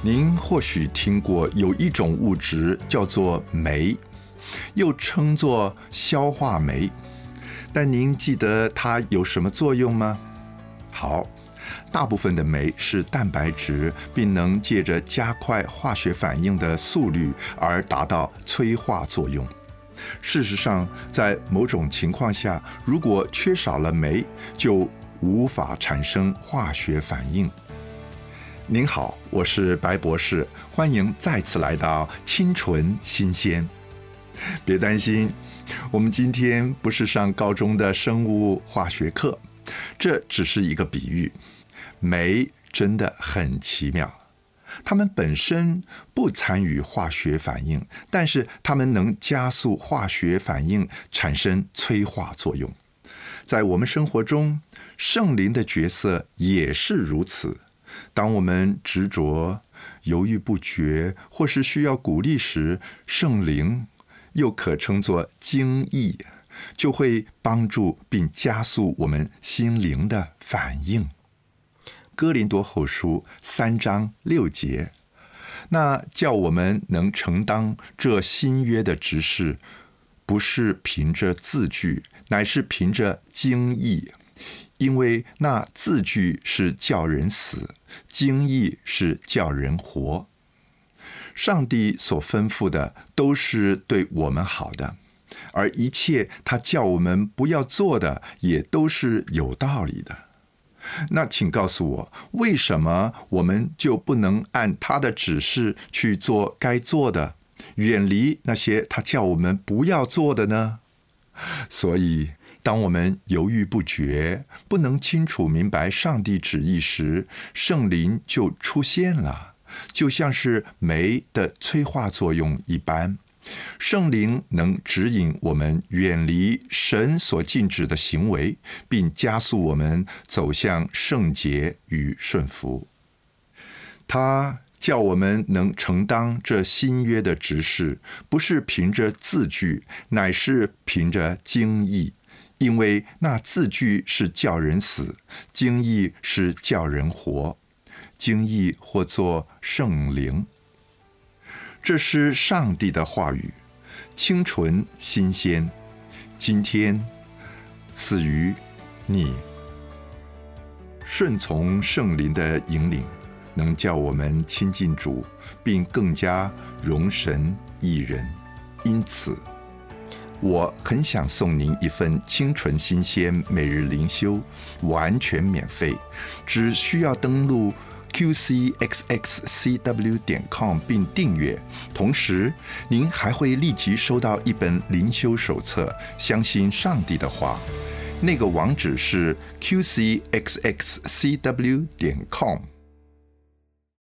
您或许听过有一种物质叫做酶，又称作消化酶，但您记得它有什么作用吗？好，大部分的酶是蛋白质，并能借着加快化学反应的速率而达到催化作用。事实上，在某种情况下，如果缺少了酶，就无法产生化学反应。您好，我是白博士，欢迎再次来到清纯新鲜。别担心，我们今天不是上高中的生物化学课，这只是一个比喻。酶真的很奇妙，它们本身不参与化学反应，但是它们能加速化学反应，产生催化作用。在我们生活中，圣灵的角色也是如此。当我们执着、犹豫不决，或是需要鼓励时，圣灵又可称作精益，就会帮助并加速我们心灵的反应。哥林多后书3章6节，那叫我们能承当这新约的职事，不是凭着字句，乃是凭着精益。因为那字句是叫人死，精益是叫人活。上帝所吩咐的都是对我们好的，而一切他叫我们不要做的，也都是有道理的。那请告诉我，为什么我们就不能按他的指示去做该做的，远离那些他叫我们不要做的呢？所以当我们犹豫不决，不能清楚明白上帝旨意时，圣灵就出现了，就像是酶的催化作用一般。圣灵能指引我们远离神所禁止的行为，并加速我们走向圣洁与顺服。他叫我们能承当这新约的职事，不是凭着字句，乃是凭着精益。因为那字句是叫人死，精益是叫人活。精益或作圣灵。这是上帝的话语，清纯新鲜，今天赐予你。顺从圣灵的引领，能叫我们亲近主，并更加容神益人。因此我很想送您一份清纯新鲜每日灵修，完全免费，只需要登录qcxxcw.com 并订阅，同时您还会立即收到一本灵修手册，相信上帝的话。那个网址是qcxxcw.com。